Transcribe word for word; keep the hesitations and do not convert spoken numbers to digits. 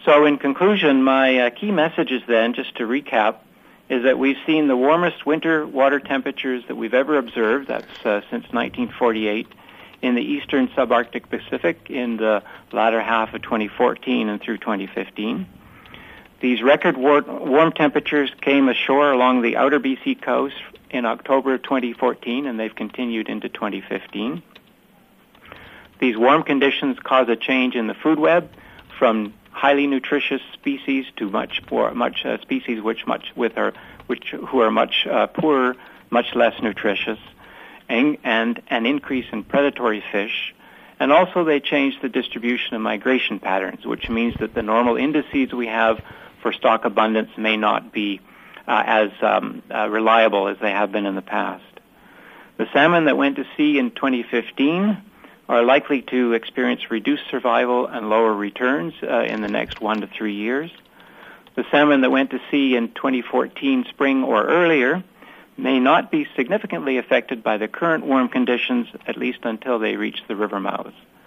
So in conclusion, my uh, key messages then, just to recap, is that we've seen the warmest winter water temperatures that we've ever observed, that's uh, since nineteen forty-eight, in the eastern subarctic Pacific in the latter half of twenty fourteen and through twenty fifteen. These record war- warm temperatures came ashore along the outer B C coast in October of twenty fourteen, and they've continued into twenty fifteen. These warm conditions cause a change in the food web from highly nutritious species to much poor, much uh, species which much with are which who are much uh, poorer, much less nutritious, and, and an increase in predatory fish. And also they change the distribution of migration patterns, which means that the normal indices we have for stock abundance may not be uh, as um, uh, reliable as they have been in the past. The salmon that went to sea in twenty fifteen are likely to experience reduced survival and lower returns uh, in the next one to three years. The salmon that went to sea in twenty fourteen spring or earlier may not be significantly affected by the current warm conditions, at least until they reach the river mouths.